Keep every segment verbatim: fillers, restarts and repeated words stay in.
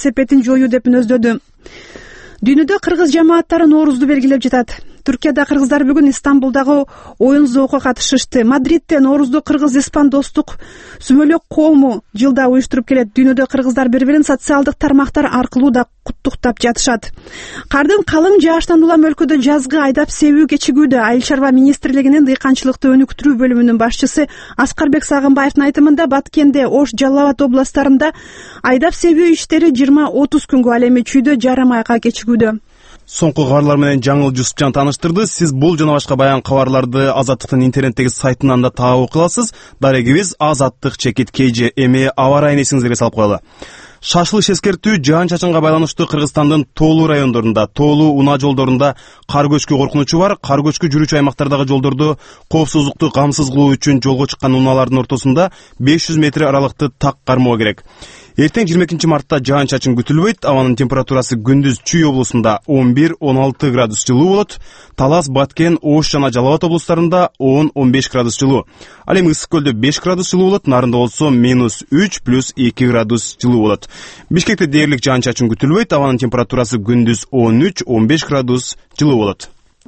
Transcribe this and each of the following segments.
кесепетин жоюу деп мүнөздөдү. Дүйнөдө кыргыз жамааттары Ноорузду белгилеп жатат. Түркияда кыргыздар бүгүн Истанбулдагы оюн зоокко катышышты. Мадридте Ноорузду кыргыз-испан достук сүмөлөк коому жылда уюштуруп келет. Дүйнөдө кыргыздар бири-бирин социалдык тармактар аркылуу да куттуктап жатышат. Кардын калың жаашынан улам өлкөдө жазгы айдап себүү кечигүүдө. Айыл чарба министрлигинин дыйканчылыкты өнүктүрүү бөлүмүнүн башчысы Аскарбек Сагынбаевдин айтымында Баткенде, Ош, Жалал Абад областарында айдап себүү иштери жыйырма отуз күнгө, ал эми чүйдө жарым айга кечигүүдө. Соңку кабарлар менен Жаңыл Жусупжан тааныштырды. Сиз бул жана башка баян кабарларды Азаттыктын интернеттеги сайтынан да таап окуй аласыз. Дарегибиз азаттык чекит кей же. Эми аба райын эсиңизге салып коелу. Шашылыш эскертүү жаан чачынга байланыштуу Кыргызстандын тоолуу райондорунда, тоолуу унаа жолдорунда кар көчкү коркунучу бар. Кар көчкү жүрүүчү аймактардагы жолдорду коопсуздукту камсыз кылуу үчүн жолго чыккан унаалардын ортосунда беш жүз метр аралыкты так кармоо керек. Эртең жыйырма экинчи мартта жаан чачын күтүлбөйт. Абанын температурасы күндүз Чүй облусунда он бир он алты градус жылуу болот. Талас, Баткен, Ош жана Жалал Абад облустарында он он беш градус жылуу. Ал эми Ысык көлдө беш градус жылуу болот. Нарында болсо минус үч плюс эки градус жылуу болот. Бишкекте дээрлик жаан чачын күтүлбөйт. Абанын температурасы күндүз он үч он беш градус жылуу болот.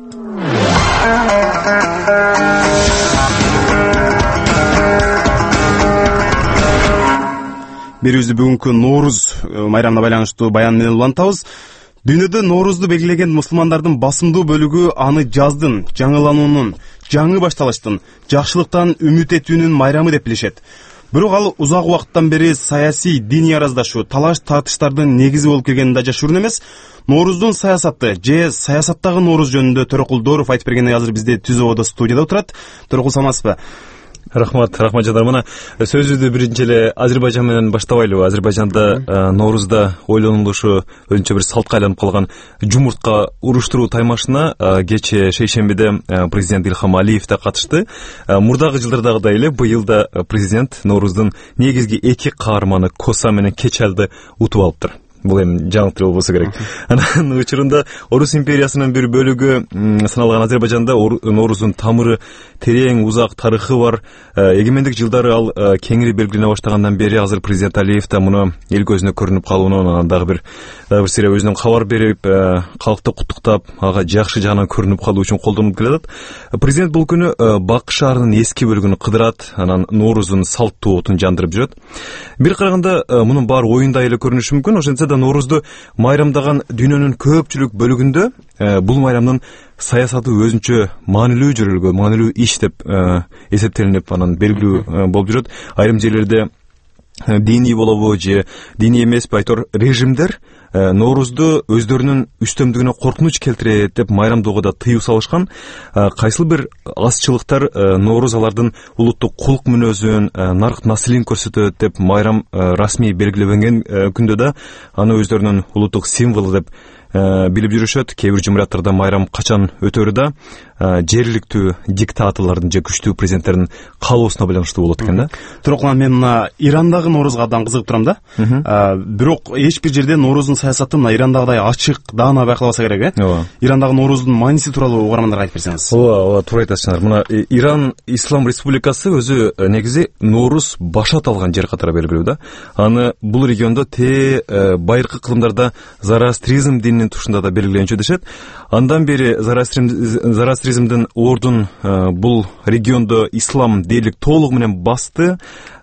Берүүбүздү бүгүнкү Норуз майрамына байланыштуу баян менен улантабыз. Дүйнөдө Норузду белгилеген мусулмандардын басымдуу бөлүгү аны жаздын, жаңылануунун, жаңы башталыштын, жакшылыктан үмүт этүүнүн майрамы деп билишет. Бирок ал узак убакыттан бери саясий, диний араздашуу, талаш тартыштардын негизи болуп келгени да жашыруун эмес. Норуздун саясаты же саясаттагы Норуз жөнүндө Төрөкул Дооров айтып бергени азыр бизде Түз ободо студияда отурат. Төрөкул, саламатсызбы? Рахмат, рахмат жадар. Мына сөзүбүздү биринчи эле Азербайжан менен баштабайлыбы? Азербайжанда Норузда ойлонулушу өзүнчө бир салтка айланып калган жумуртка уруштуруу таймашына кечээ шейшембиде президент Илхам Алиев да катышты. Мурдагы жылдардагыдай эле быйыл да президент Норуздун негизги эки каарманы Коса менен Кечалды утуп алыптыр. Бул эми жаңылыктыруу болбосо керек. Анан учурунда Орус империясынын бир бөлүгү саналган Азербайжанда Норуздун тамыры терең, узак тарыхы бар. Эгемендик жылдары ал кеңири белгилене баштагандан бери азыр президент Алиев да муну эл көзүнө көрүнүп калуунун, анан дагы бир дагы бир сире өзүнүн кабар берип, калкты куттуктап, ага жакшы жагынан көрүнүп калуу үчүн колдонуп келатат. Президент бул күнү Бак шаарынын эски бөлүгүн кыдырат, анан Норуздун салттуу отун жандырып жүрөт. Бир караганда мунун баары оюнда эле көрүнүшү мүмкүн. Ошентсе да Норузду майрамдаган дүйнөнүн көпчүлүк бөлүгүндө бул майрамдын саясаты өзүнчө маанилүү жүрүлгө, маанилүү иш деп эсептелинип, анан белгилүү болуп жүрөт. Айрым жерлерде диний болобу же диний эмеспи айтор режимдер Норузду өздөрүнүн үстөмдүгүнө коркунуч келтирет деп майрамдоого да тыюу салышкан. Кайсыл бир азчылыктар Норуз алардын улуттук кулк мүнөзүн, нарк наслин көрсөтөт деп майрам расмий белгилебеген күндө да аны өздөрүнүн улуттук символу деп билип жүрүшөт. Кээ бир жумураттарда майрам качан өтөрү да жергиликтүү диктаторлордун же күчтүү президенттердин каалоосуна байланыштуу болот экен да. Турокла, мен мына Ирандагы Норузга абдан кызыгып турам да. Бирок эч бир жерде Норуздун саясаты мына Ирандагыдай ачык, даана байкалбаса керек, э? Ооба. Ирандагы Норуздун мааниси тууралуу угармандарга айтып берсеңиз. Ооба, ооба, туура айтасыңар. Мына Иран Ислам Республикасы өзү негизи Норус башат алган жер катары белгилүү да. Аны бул региондо те байыркы кылымдарда Зороастризм дининин тушунда да белгиленчү дешет. Андан бери Зороастризмдин ордун бул региондо ислам дээрлик толугу менен басты.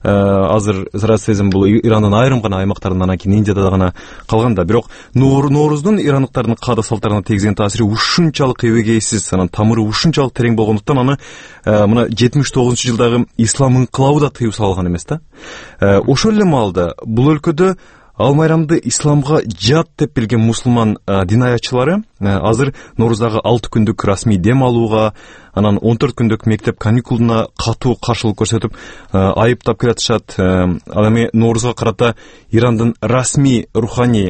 Азыр Зороастризм бул Ирандын айрым гана аймактарында, анан кийин Индияда гана калган да. Бирок Норуздун ирандыктардын каада салттарына тийгизген таасири ушунчалык эбегейсиз, анан тамыры ушунчалык терең болгондуктан аны мына жетимиш тогузунчу жылдагы ислам инкылабы да тыюу салган эмес да. Ошол эле маалда бул өлкөдө ал майрамды исламга жат деп билген мусулман динаятчылары азыр Норуздагы алты күндүк расмий дем алууга, анан он төрт күндүк мектеп каникулуна катуу каршылык көрсөтүп айыптап келатышат. Ал эми Норузга карата Ирандын расмий руханий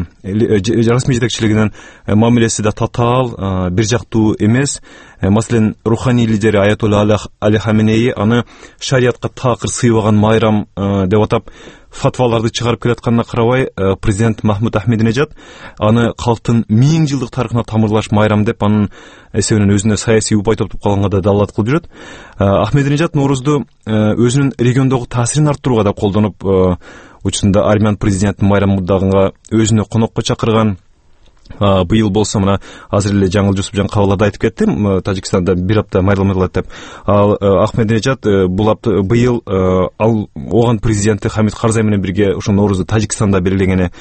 расмий жетекчилигинин мамилеси да татаал, бир жактуу эмес. Маселен, руханий лидери Аятолла Али Хаменеи аны шариятка такыр сыйбаган майрам деп атап фатваларды чыгарып келатканына карабай, президент Махмуд Ахмединежад аны калктын миң жылдык тарыхына тамырлаш майрам деп, анын эсебинен өзүнө саясий упай утуп калганга да далалат кылып жүрөт. Ахмединежад Ноорузду өзүнүн региондогу таасирин арттырууга да колдонуп, учурунда армян президенти Майрам Муддагынга өзүнө конокко чакырган. Быйыл болсо мына азыр эле Жаңыл Жусупжан кабарларда айтып кетти, Тажикстанда бир апта майрамы кылат деп. Ал Ахмединежад бул быйыл ал оган президенти Хамид Карзай менен бирге ошо Ноорузду Тажикстанда белгилегени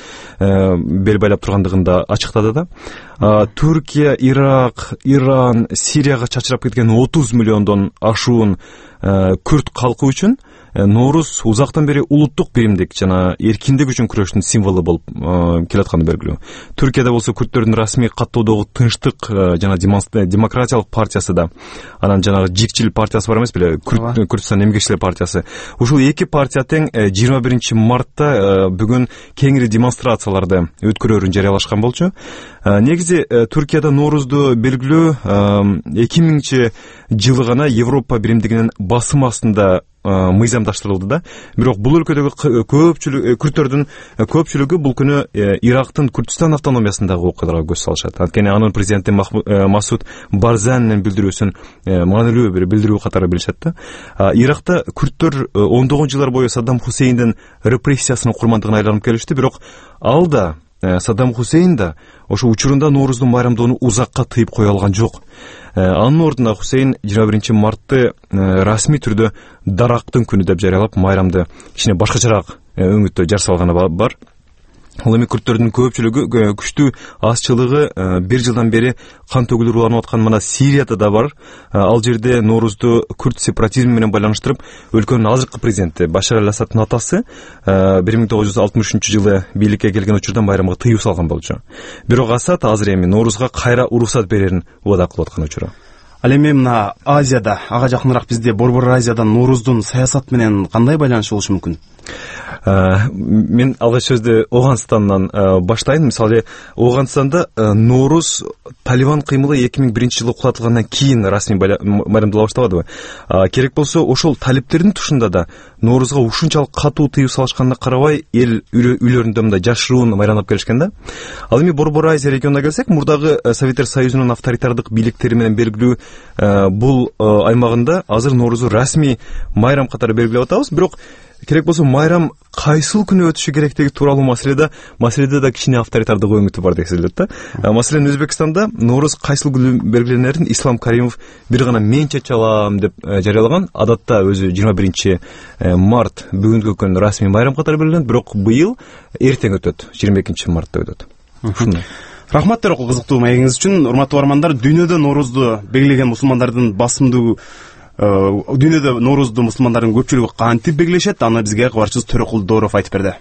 бел байлап тургандыгын да ачыктады да. Түркия, Ирак, Иран, Сирияга чачырап кеткен отуз миллиондон ашуун күрд калкы үчүн Норуз узактан бери улуттук биримдик жана эркиндик үчүн күрөштүн символу болуп келатканы белгилүү. Түркияда болсо күрдтөрдүн расмий каттоодогу тынчтык жана демократиялык партиясы да, анан жанагы Жикчил партиясы бар эмес беле, Күрдстан эмгекчилер партиясы. Ушул эки партия тең жыйырма биринчи мартта бүгүн кеңири демонстрацияларды өткөрөрүн жарыялашкан болчу. Негизи Түркияда Ноорузду белгилөө эки миңинчи жылы гана Европа биримдигинин басым астында мыйзамдаштырылды да. Бирок бул өлкөдөгү көпчүлүк күрдтөрдүн көпчүлүгү бул күнү Ирактын Күрдстан автономиясындагы окуяларга көз салышат. Анткени анын президенти Масуд Барзанинин билдирүүсүн маанилүү бир билдирүү катары билишет да. Иракта күрдтөр ондогон жылдар бою Саддам Хусейндин репрессиясынын курмандыгына айланып келишти, бирок ал да Саддам Хусейн да ошо учурунда Ноорузду майрамдоону узакка тыйып кое алган жок. Анын ордуна Хусейн жыйырма биринчи мартты расмий түрдө дарактын күнү деп жарыялап, майрамды кичине башкачараак өңүттө жар салганы бар. Ал эми күрдтөрдүн көпчүлүгү күчтүү азчылыгы бир жылдан бери кан төгүлүп уланып аткан мына Сирияда да бар. Ал жерде Ноорузду күрд сепаратизми менен байланыштырып, өлкөнүн азыркы президенти Башар аль-Асадтын атасы бир миң тогуз жүз алтымыш үчүнчү жылы бийликке келген учурда майрамга тыюу салган болчу. Бирок Асад азыр эми Ноорузга кайра уруксат берерин убада кылып аткан учуру. Ал эми мына Азияда, ага жакыныраак бизде Борбор Азияда Ноорузтун саясат менен кандай байланышы болушу мүмкүн? Мен алгач сөздү Оганстандан баштайын. Мисалы, Оганстанда Норуз Талибан кыймылы эки миң биринчи жылы кулатылгандан кийин расмий майрамдала баштабадыбы? Керек болсо, ошол талиптердин тушунда да Ноорузга ушунчалык катуу тыюу салышканына карабай, эл үйлөрүндө мындай жашыруун майрамдап келишкен да. Ал эми Борбор Азия регионуна келсек, мурдагы Советтер Союзунун авторитардык бийликтери менен белгилүү бул аймагында азыр Ноорузу расмий майрам катары белгилеп атабыз. Бирок керек болсо майрам кайсыл күнү өтүшү керектиги тууралуу маселеде маселеде да кичине авторитардык өңүтү бар деп сезилет да. Маселен, Өзбекстанда Норуз кайсыл күнү белгиленерин Ислам Каримов бир гана мен чече алам деп жарыялаган. Адатта өзү жыйырма биринчи март бүгүнкү күн расмий майрам катары белгиленет, бирок быйыл эртең өтөт, жыйырма экинчи мартта өтөт. Ушундай. Рахмат Терокул, кызыктуу маегиңиз үчүн. Урматтуу бармандар, дүйнөдө Ноорузду белгилеген мусулмандардын басымдуу дүйнөдө Ноорузду мусулмандардын көпчүлүгү кантип белгилешет, аны бизге кабарчыбыз Төрөкул Дооров айтып берди.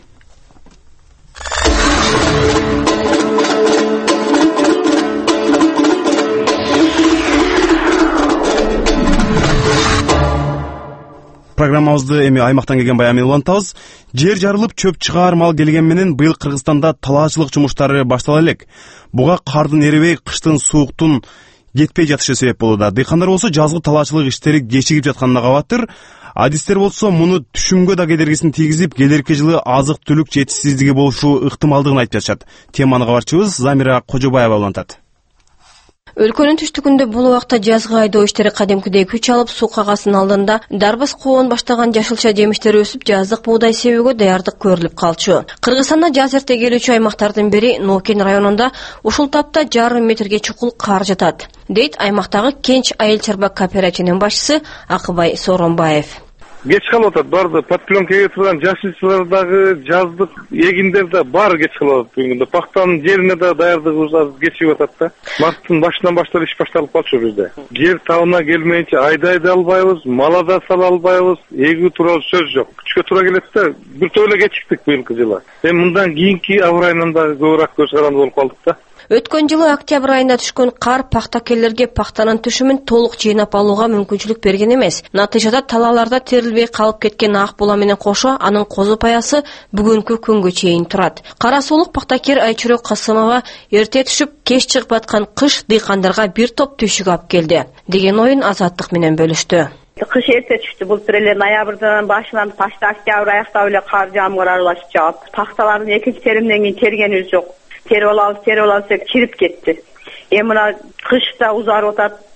Программабызды эми аймактан келген баян менен улантабыз. Жер жарылып, чөп чыгаар мал келген менен быйыл Кыргызстанда талаачылык жумуштары баштала элек. Буга кардын эрибей, кыштын сууктун жетпей жатышы себеп болууда. Дыйкандар болсо жазгы талаачылык иштери кечигип жатканына кабаттыр. Адистер болсо муну түшүмгө да кедергисин тийгизип, келерки жылы азык-түлүк жетишсиздиги болушу ыктымалдыгын айтып жатышат. Теманы кабарчыбыз Замира Кожобаева улантат. Өлкөнүн түштүгүндө бул убакта жазгы айдоо иштери кадимкидей күч алып, суу кагасын алдында дарбыз коон баштаган жашылча жемиштер өсүп, жаздык буудай себүүгө даярдык көрүлүп калчу. Кыргызстанда жаз эрте келүүчү аймактардын бири Нокен районунда ушул тапта жарым метрге чукул кар жатат, дейт аймактагы Кенч айыл чарба кооперативинин башчысы Акыбай Сооронбаев. Geç kalып атат, барды подпленкаға турган жашылчалардагы жаздык эгиндер да баары geç kalып атат бүгүндө. Пактанын жерине да даярдыгыбыз азыр кечигип атат да. Марттын башынан баштап иш башталып калчу бизде. Жер табына келмейинче айдай да албайбыз, мала да сала албайбыз, эгүү тууралуу сөз жок. Күчкө туура келет да, бир тойло кечиктик быйылкы жылы. Эми мындан кийинки абыр айынан да көбүрөөк көз каранды болуп калдык да. Өткөн жылы октябрь айында түшкөн кар пактакерлерге пактанын түшүмүн толук жыйнап алууга мүмкүнчүлүк берген эмес. Натыйжада талааларда терилбей калып кеткен ак була менен кошо анын козу паясы бүгүнкү күнгө чейин турат. Кара сулук пактакер Айчүрөк Касымова эрте түшүп, кеч чыгып аткан кыш дыйкандарга бир топ түйшүк алып келди деген оюн Азаттык менен бөлүштү. Кыш эрте түштү. Былтыр эле ноябрдын башынан баштап октябрь аяктап эле кар жаамгыр аралашып жаап, пакталардын экинчи теримден кийин тергенибиз жок. Теріп алабыз, теріп алабыз деп чирип кетти. Эми мына кышта узарып атат,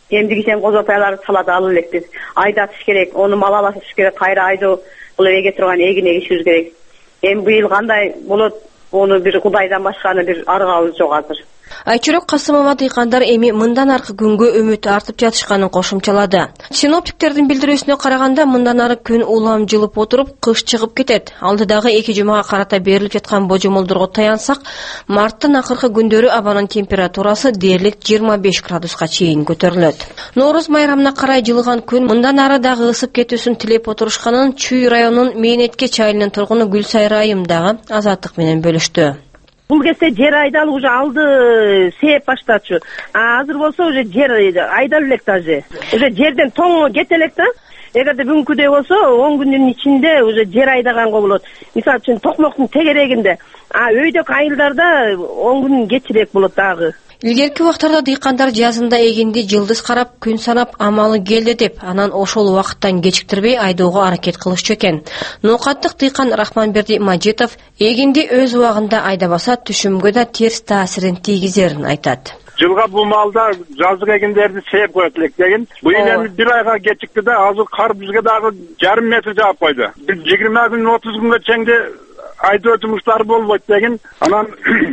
эмдигисен козопаяларды талаада алып элекпиз. Айдатыш керек, ону мал алышыш керек, кайра айдоо бул эге турган эгин эгишибиз керек. Эми быйыл кандай болот, ону бир Кудайдан башканы бир аргабыз жок азыр. Айчурок Касымова дыйкандар эми мындан аркы күнгө үмүт артып жатышканын кошумчалады. Синоптиктердин билдирүүсүнө караганда мындан ары күн улам жылып отуруп, кыш чыгып кетет. Алдыдагы эки жумага карата берилип жаткан божомолдорго таянсак, марттын акыркы күндөрү абанын температурасы дээрлик жыйырма беш градуска чейин көтөрүлөт. Нооруз майрамына карай жылыган күн мындан ары дагы ысып кетүүсүн тилеп отурушканын Чүй районунун Мээнеткеч айылынын тургуну Гүлсайра айым дагы Азаттык менен бөлүштү. Бул кезде жер айдалып уже алды сээп баштачу. А азыр болсо уже жер айдалып элек даже. Уже жерден тоң кете элек да. Эгерде бүгүнкүдөй болсо он күндүн ичинде уже жер айдаганга болот. Мисалы үчүн токмоктун тегерегинде. А өйдөгү айылдарда он күн кечирээк болот дагы. Илгерки убактарда дыйкандар жазында эгинди жылдыз карап, күн санап амалы келди деп, анан ошол убакыттан кечиктирбей айдоого аракет кылышчу экен. Ноокаттык дыйкан Рахманберди Мажитов эгинди өз убагында айдабаса түшүмгө да терс таасирин тийгизерин айтат. Жылга бул малда жаздык эгиндерди сээп коет элек деген. Быйыл эми бир айга кечикти да, азыр кар бизге дагы жарым метр жаап койду. Бир жыйырма күн, отуз күнгө чейинде айдоо жумуштары болбойт деген. Анан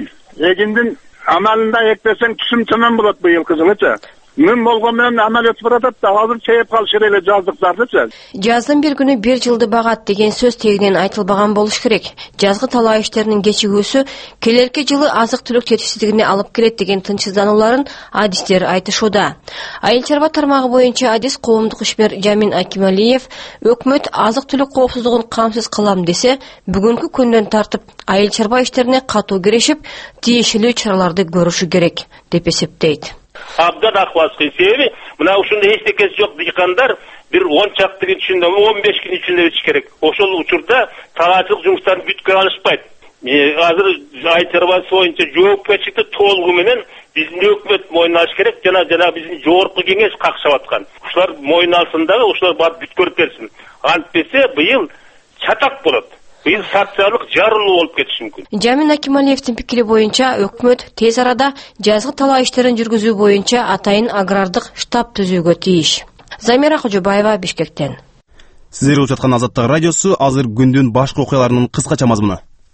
эгиндин амалында экпесең түсүм төмөн болот быйылкы жылычы. Мын болгон менен амал өтүп баратат да, азыр чейип калышыр эле жаздыктардычы. Жаздын бир күнү бир жылды багат деген сөз тегинен айтылбаган болуш керек. Жазгы талаа иштеринин кечигүүсү келерки жылы азык түлүк жетишсиздигине алып келет деген тынчсызданууларын адистер айтышууда. Айыл чарба тармагы боюнча адис коомдук ишмер Жамин Акималиев өкмөт азык түлүк коопсуздугун камсыз кылам десе, бүгүнкү күндөн тартып айыл чарба иштерине катуу киришип, тиешелүү чараларды көрүшү керек деп эсептейт. Абдан акыбазкы себеби мына ушундай эчтекеси жок дыйкандар бир он чакты күн ичинде, он беш күн ичинде битиш керек. Ошол учурда талаачылык жумуштарын бүткө алышпайт. Азыр айыл чарбасы боюнча жоопкерчиликти толугу менен биздин өкмөт мойнуна алыш керек, жана жана биздин жогорку кеңеш какшап аткан. Ушулар мойнуна алсын дагы, ушулар барып бүткөрүп берсин. Антпесе быйыл чатак болот. Быйыл социалдык жарылуу болуп кетиши мүмкүн. Жамин Акималиевдин пикири боюнча өкмөт тез арада жазгы талаа иштерин жүргүзүү боюнча атайын агрардык штаб түзүүгө тийиш. Замира Кожобаева, Бишкектен. Сиздер угуп жаткан Азаттык радиосу азыр күндүн башкы окуяларынын кыскача мазмуну.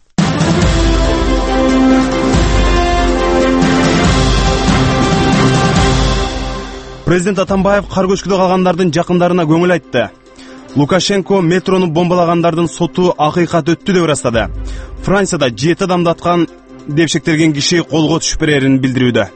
Президент Атамбаев кар көчкүдө калгандардын жакындарына көңүл айтты. Лукашенко метрону бомбалагандардын соту акыйкат өттү деп ырастады. Францияда жети адамды аткан деп шектелген киши колго түшүп берерин билдирүүдө.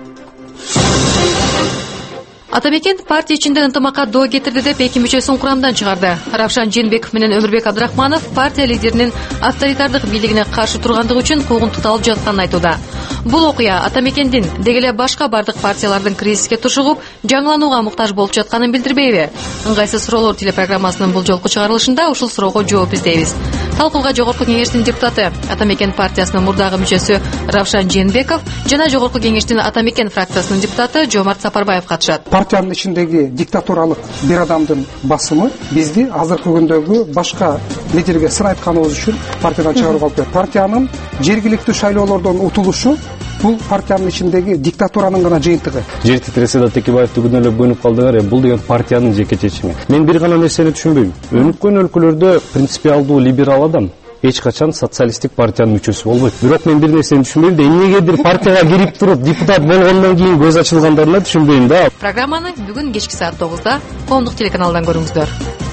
Атамекен партия ичинде ынтымакка доо кетирди деп эки мүчөсүн курамдан чыгарды. Равшан Женбеков менен Өмүрбек Абдрахманов партия лидеринин авторитардык бийлигине каршы тургандыгы үчүн куугунтукталып жатканын айтууда. Бул окуя Атамекендин дегеле башка бардык партиялардын кризиске тушугуп, жаңыланууга муктаж болуп жатканын билдирбейби? Ыңгайсыз суроолор телепрограммасынын бул жолку чыгарылышында ушул суроого жооп издейбиз. Талкууга Жогорку кеңештин депутаты, Атамекен партиясынын мурдагы мүчөсү Равшан Женбеков жана Жогорку кеңештин Атамекен фракциясынын депутаты Жомарт Сапарбаев катышат. Партиянын ичиндеги диктатуралык бир адамдын басымы бизди азыркы күндөгү башка лидерге сыр айтканыбыз үчүн партиядан чыгарууга алып келет. Партиянын жергиликтүү шайлоолордон утулушу бул партиянын ичиндеги диктатуранын гана жыйынтыгы. Жер титиресе Текебаевди күнөөлөп көнүп калдыңар, бул деген партиянын жеке чечими. Мен бир гана нерсени түшүнбөйм. Өнүккөн өлкөлөрдө принципиалдуу либерал адам эч качан социалисттик партиянын мүчөсү болбойт. Бирок мен бир нерсени түшүнбөйм да, эмнегедир партияга кирип туруп депутат болгондон кийин көз ачылгандарына түшүнбөйм да. Программаны бүгүн кечки саат тогузда Коомдук телеканалдан көрүңүздөр.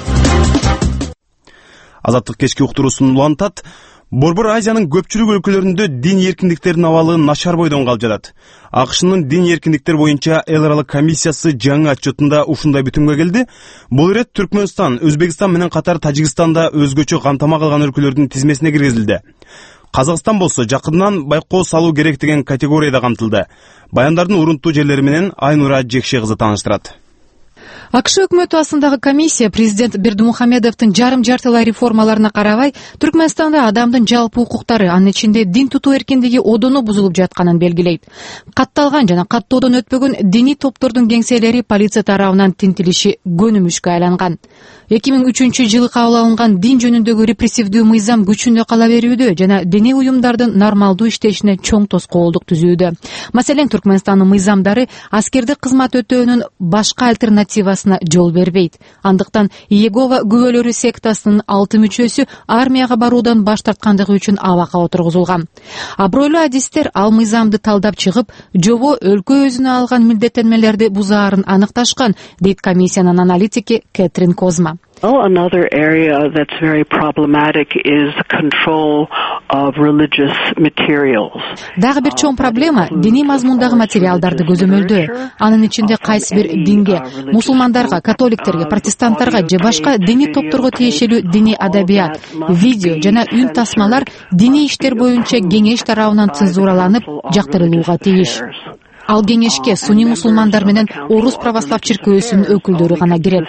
Азаттык кечки уктуруусун улантат. Борбор Азиянын көпчүлүк өлкөлөрүндө дин эркиндиктеринин абалы начар бойдон калып жатат. АКШнын дин эркиндиктер боюнча эл аралык комиссиясы жаңы отчетунда ушундай бүтүмгө келди. Бул ирет Түркмөнстан, Өзбекстан менен катар Тажикстанда өзгөчө камтама кылган өлкөлөрдүн тизмесине киргизилди. Казакстан болсо жакындан байкоо салуу керек деген категорияда камтылды. Баяндардын урунттуу жерлери менен Айнура Жекше кызы тааныштырат. АКШ өкмөтү астындагы комиссия президент Бердимухамедовдун жарым жартылай реформаларына карабай Түркмөнстанда адамдын жалпы укуктары, анын ичинде дин тутуу эркиндиги одону бузулуп жатканын белгилейт. Катталган жана каттоодон өтпөгөн диний топтордун кеңселери полиция тарабынан тинтилиши көнүмүшкө айланган. эки миң үчүнчү жылы кабыл алынган дин жөнүндөгү репрессивдүү мыйзам күчүндө кала берүүдө жана диний уюмдардын нормалдуу иштешине чоң тоскоолдук түзүүдө. Маселен, Түркмөнстандын мыйзамдары аскердик кызмат өтөөнүн башка альтернативасына жол бербейт. Андыктан Иегова күбөлөрү сектасынын алты мүчөсү армияга баруудан баш тарткандыгы үчүн абакка отургузулган. Абройлуу адистер ал мыйзамды талдап чыгып, жобо өлкө өзүнө алган милдеттенмелерди бузаарын аныкташкан, дейт комиссиянын аналитики Кэтрин Козма. Well, another area that's very problematic is control of religious materials. Дагы бир чоң проблема диний мазмундагы материалдарды көзөмөлдөө. Анын ичинде кайсы бир динге, мусулмандарга, католиктерге, протестанттарга же башка диний топторго тиешелүү диний адабият, видео жана үн тасмалар диний иштер боюнча кеңеш тарабынан цензураланып, жактырылууга тийиш. Ал кеңешке сунни мусулмандар менен орус православ чиркөөсүнүн өкүлдөрү гана кирет.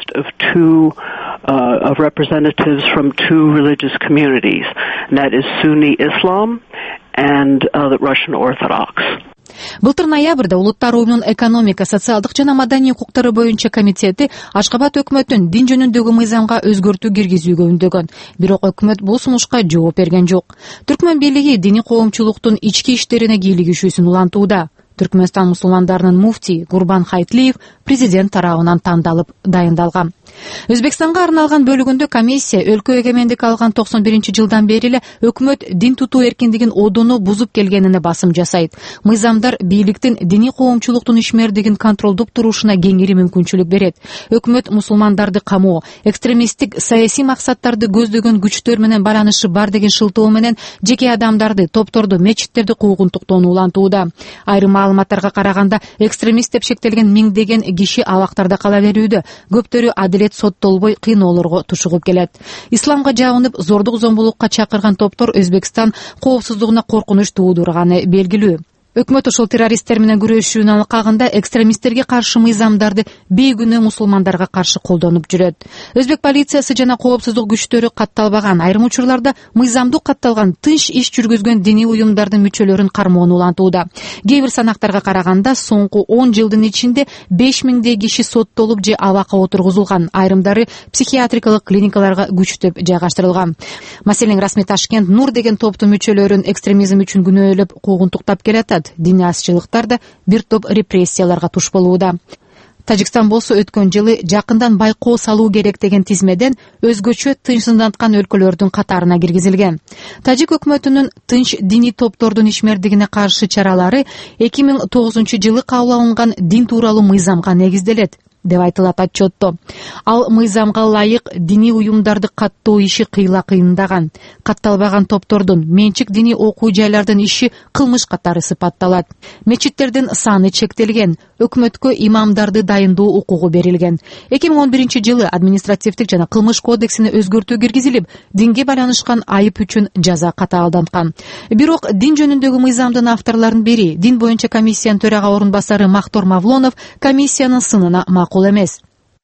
Uh, of representatives from two religious communities, and that is Sunni Islam and uh, the Russian Orthodox. Былтыр ноябрда Улуттар уюмунун экономика, социалдык жана маданий укуктары боюнча комитети Ашкабад өкмөтүн дин жөнүндөгү мыйзамга өзгөртүү киргизүүгө үндөгөн. Бирок өкмөт бул сунушка жооп берген жок. Түркмөн бийлиги диний коомчулуктун ички иштерине кийлигишүүсүн улантууда. Түркмөнстан мусулмандарынын муфтии Курбан Хайтлиев президент тарабынан тандалып дайындалган. Өзбекстанга арналган бөлүгүндө комиссия өлкө эгемендик алган токсон биринчи жылдан бери эле өкмөт дин тутуу эркиндигин одону бузуп келгенине басым жасайт. Мыйзамдар бийликтин диний коомчулуктун ишмердигин контролдуп турушуна кеңири мүмкүнчүлүк берет. Өкмөт мусулмандарды камоо, экстремисттик саясий максаттарды көздөгөн күчтөр менен байланышы бар деген шылтоо менен жеке адамдарды, топторду, мечиттерди куугунтуктоону улантууда. Айрым маалыматтарга караганда, экстремист деп шектелген миңдеген киши абактарда кала берүүдө. Көптөрү адилет соттолбой кыйноолорго тушугуп келет. Исламга жабынып, зордук зомбулукка чакырган топтор Өзбекстан коопсуздугуна коркунуч туудурганы белгилүү. Өкмөт ошол террористтер менен күрөшүүнүн алкагында экстремисттерге каршы мыйзамдарды бейгүнөө мусулмандарга каршы колдонуп жүрөт. Өзбек полициясы жана коопсуздук күчтөрү катталбаган, айрым учурларда мыйзамдуу катталган тынч иш жүргүзгөн диний уюмдардын мүчөлөрүн кармоону улантууда. Кээ бир санактарга караганда соңку он жылдын ичинде беш миңдей киши соттолуп же абакка отургузулган, айрымдары психиатрикалык клиникаларга күчтөп жайгаштырылган. Маселен, расмий Ташкент Нур деген топтун мүчөлөрүн экстремизм үчүн күнөөлөп куугунтуктап келет. Диний азчылыктар да бир топ репрессияларга туш болууда. Тажикстан болсо өткөн жылы жакындан байкоо салуу керек деген тизмеден өзгөчө тынчсызданткан өлкөлөрдүн катарына киргизилген. Тажик өкмөтүнүн тынч диний топтордун ишмердигине каршы чаралары эки миң тогузунчу жылы кабыл алынган дин тууралуу мыйзамга негизделет, деп айтылат отчетто. Ал мыйзамга ылайык диний уюмдарды каттоо иши кыйла кыйындаган. Катталбаган топтордун, менчик диний окуу жайлардын иши кылмыш катары сыпатталат. Мечиттердин саны чектелген, өкмөткө имамдарды дайындоо укугу берилген. эки миң он биринчи жылы административдик жана кылмыш кодексине өзгөртүү киргизилип, динге байланышкан айып үчүн жаза катаалданткан. Бирок дин жөнүндөгү мыйзамдын авторлорунун бири, дин боюнча комиссиянын төрага орун басары Мактор Мавлонов, комиссиянын сынына макул эмес.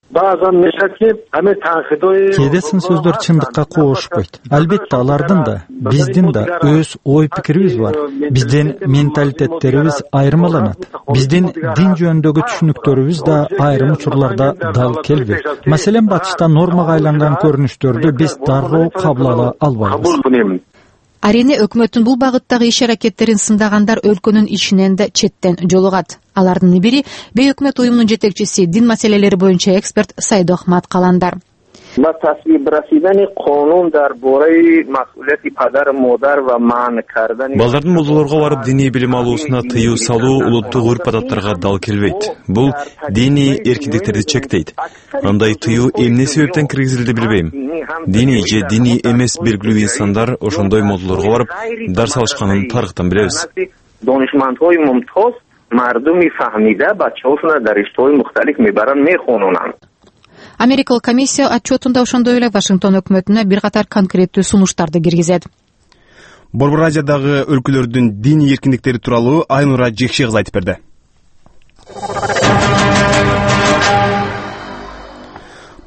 Кээде сын сөздөр чындыкка кошпойт. Албетте алардын да, биздин да өз ой пикирибиз бар. Биздин менталитеттерибиз айырмаланат. Биздин дин жөнүндөгү түшүнүктөрүбүз да айрым учурларда дал келбейт. Маселен, батышта нормага айланган көрүнүштөрдү биз дароо кабыл ала албайбыз. Арене өкмөттүн бул багыттагы иш-аракеттерин сындагандар өлкөнүн ичинен да четтен жолугат. Алардын бири бейөкмөт уюмунун жетекчиси, дин маселелери боюнча эксперт Сайдо Ахмат Каландар. و تصویب رسیدن قانون درباره مسئولیت پدر مادر و منع کردن Балдардын молдолорго барып диний билим алуусуна тыюу салуу улуттук урп-адаттарга дал келбейт. Бул диний эркиндиктерди чектейт. Андай тыюу эмне себептен киргизилди билбейм. Диний же диний эмес белгилүү инсандар ошондой молдолорго барып дарс алышканын тарыхтан билебиз. دانشمندهای ممتاز مردمی فهمیده بچه‌هاشون در رشته‌های مختلف میبرن میخونونن. Америкалык комиссия отчетунда ошондой эле Вашингтон өкмөтүнө бир катар конкреттүү сунуштарды киргизет. Борбор Азиядагы өлкөлөрдүн диний эркиндиктери тууралуу Айнура Жекши кыз айтып берди.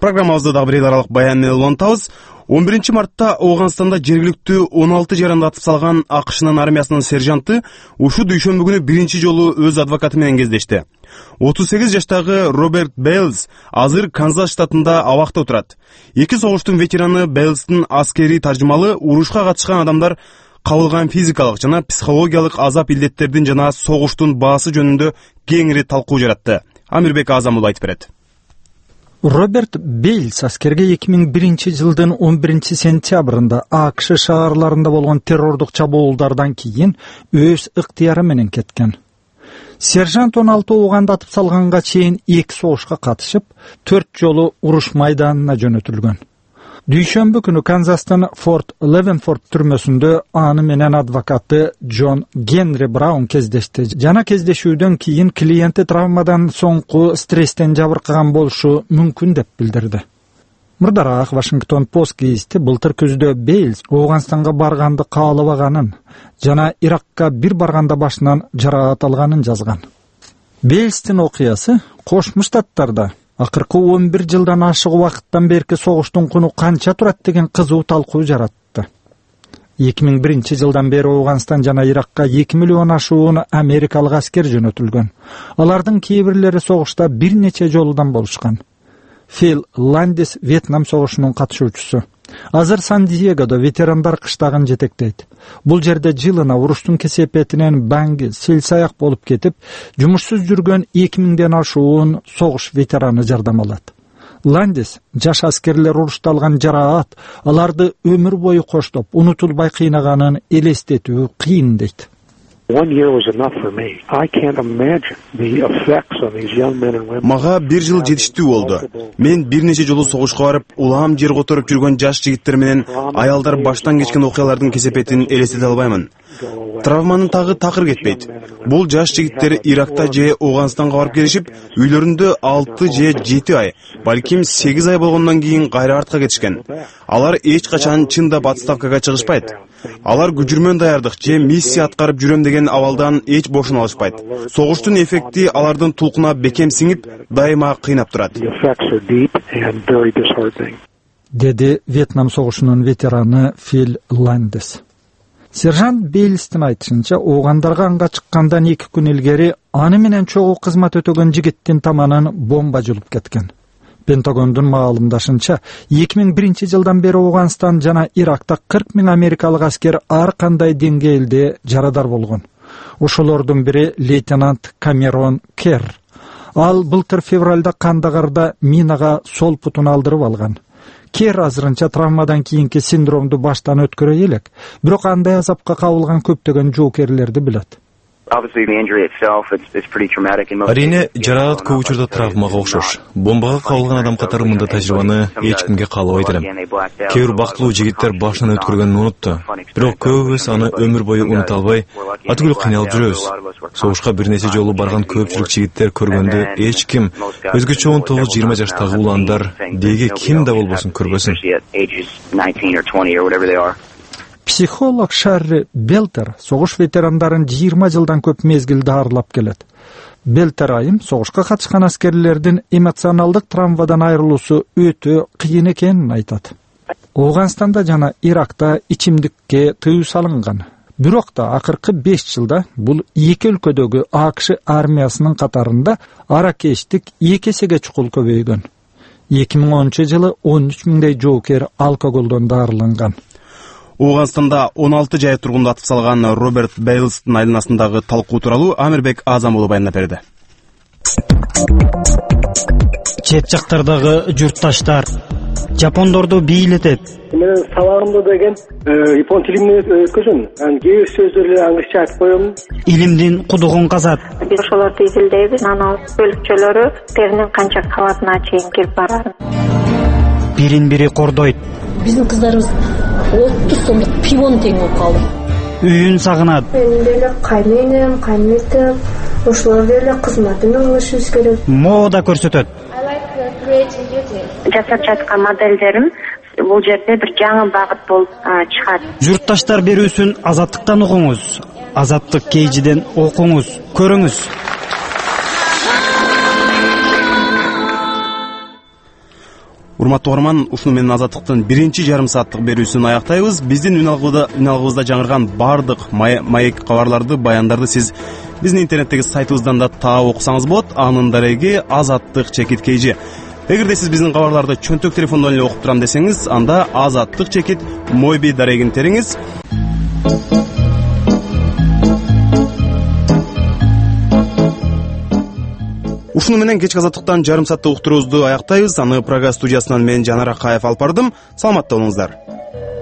программабызды дагы бир эл аралык баян менен улантабыз. он биринчи мартта Ооганстанда жергиликтүү он алты жаранды атып салган АКШнын армиясынын сержанты ушу дүйшөмбү күнү биринчи жолу өз адвокаты менен кездешти. отуз сегиз жаштагы Роберт Бейлс азыр Канзас штатында абакта отурат. Эки согуштун ветераны Бейлстин аскерий таржымалы урушка катышкан адамдар кабылган физикалык жана психологиялык азап илдеттердин жана согуштун баасы жөнүндө кеңири талкуу жаратты. Амирбек Азамул айтып берет. Роберт Бейлс аскерге эки миң биринчи жылдын он биринчи сентябрында АКШ шаарларында болгон террордук чабуулдардан кийин өз ыктыяры менен кеткен. Сержант он алты ооганды атып салганга чейин эки согушка катышып, төрт жолу уруш майданына жөнөтүлгөн. Дүйшөмбү күнү Канзастын Форт Левенфорд түрмөсүндө аны менен адвокаты Джон Генри Браун кездешти. Жана кездешүүдөн кийин клиенти травмадан соңку стресстен жабыркаган болушу мүмкүн деп билдирди. Мурдараак Вашингтон Пост гезити былтыр күздө Бейлс Ооганстанга барганды каалабаганын жана Иракка бир барганда башынан жараат алганын жазган. Бейлстин окуясы Кошмо Штаттарда акыркы он бир жылдан ашык убакыттан берки согуштун куну канча турат деген кызуу талкуу жаратты. эки миң биринчи жылдан бери Ооганстан жана Иракка эки миллион ашуун америкалык аскер жөнөтүлгөн. Алардын кээ бирлери согушта бир нече жолудан болушкан. Фил Ландис Вьетнам согушунун катышуучусу. Азыр Сан-Диегодо ветерандар кыштагын жетектейт. Бул жерде жылына уруштун кесепетинен банги, сел-саяк болуп кетип, жумушсуз жүргөн эки миңден ашуун согуш ветераны жардам алат. Ландис жаш аскерлер урушта алган жараат аларды өмүр бою коштоп, унутулбай кыйнаганын элестетүү кыйын дейт. Мага бир жыл жетиштүү болду. Мен бир нече жолу согушка барып, улам жер которуп жүргөн жаш жигиттер менен аялдар баштан кечкен окуялардын кесепетин элестете албаймын. Травманын тагы такыр кетпейт. Бул жаш жигиттер Иракта же Ооганстанга барып келишип, үйлөрүндө алты же жети ай, балким сегиз ай болгондон кийин кайра артка кетишкен. Алар эч качан чындап отставкага чыгышпайт. Алар күжүрмөн даярдык же миссия аткарып жүрөм деген абалдан эч бошоно алышпайт. Согуштун эффекти алардын тулкуна бекем сиңип, дайыма кыйнап турат. Деди Вьетнам согушунун ветераны Фил Ландис. Сержант Бейлстин айтышынча, оогандарга анга чыккандан эки күн илгери аны менен чогуу кызмат өтөгөн жигиттин таманын бомба жулуп кеткен. Пентагондун маалымдашынча, эки миң биринчи жылдан бери Ооганстан жана Иракта кырк миң америкалык аскер ар кандай деңгээлде жарадар болгон. Ошолордун бири лейтенант Камерон Керр. Ал былтыр февралда Кандагарда минага сол путун алдырып алган. Кер азырынча травмадан кийинки синдромду баштан өткөрө элек, бирок андай азапка кабылган көптөгөн жоокерлерди билет. Арине, жараат көп учурда травмага окшош. Бомбага кабылган адам катары мындай тажрыйбаны эч кимге каалабайт элем. Кээ бир бактылуу жигиттер башынан өткөргөнүн унутту. Бирок көбүбүз аны өмүр бою унута албай, атүгүл кыйналып жүрөбүз. Согушка бир нече жолу барган көпчүлүк жигиттер көргөндө эч ким өзгөчө он тогуз жыйырма жаштагы уландар деги ким да болбосун көрбөсүн. Психолог Шарри Белтер согуш ветерандарын жыйырма жылдан көп мезгил даарылап келет. Белтер айым согушка катышкан аскерлердин эмоционалдык травмадан айрылуусу өтө кыйын экенин айтат. Ооганстанда жана Иракта ичимдикке тыюу салынган. Бирок да акыркы беш жылда бул эки өлкөдөгү АКШ армиясынын катарында аракечтик эки эсеге чукул көбөйгөн. эки миң онунчу жылы он үч миңдей жоокер алкоголдон даарыланган. Ооганстанда он алты жай тургунду атып салган Роберт Бейлстин айланасындагы талкуу тууралуу Амирбек Азам уулу баяндап берди. Чет жактардагы журтташтар жапондорду бийлетет. Мен сабагымда деген япон тилинде өткөзөм. Анан кээ бир сөздөрдү англисче айтып коем. Илимдин кудугун казат. Биз ошолорду изилдейбиз. Анан бөлүкчөлөрү теринин канча кабатына чейин кирип барат. Бирин-бири кордойт. Биздин кыздарыбыз отуз сомдук пивон тең болуп калды. Үйүн сагынат. Мен деле кайненем, кайнетем, ошолор деле кызматын алышыбыз керек. Мода көрсөтөт. Жасап жаткан моделдерим бул жерде бир жаңы багыт болуп чыгат. Журтташтар берүүсүн Азаттыктан угуңуз. Азаттык кейжиден окуңуз, көрүңүз. урматтуу угарман, ушуну менен Азаттыктын биринчи жарым сааттык берүүсүн аяктайбыз. Биздин үн алгыбызда жаңырган бардык маек кабарларды, баяндарды сиз биздин интернеттеги сайтыбыздан да таап окусаңыз болот. Анын дареги Азаттык чекит kg. Эгерде сиз биздин кабарларды чөнтөк телефондон эле окуп турам десеңиз, анда Азаттык чекит Mobi дарегин териңиз. Ушуну менен кечки Азаттыктан жарым сааттык уктуруубузду аяктайбыз. Аны Прага студиясынан мен Жанар Акаев алып бардым. Саламатта болуңуздар.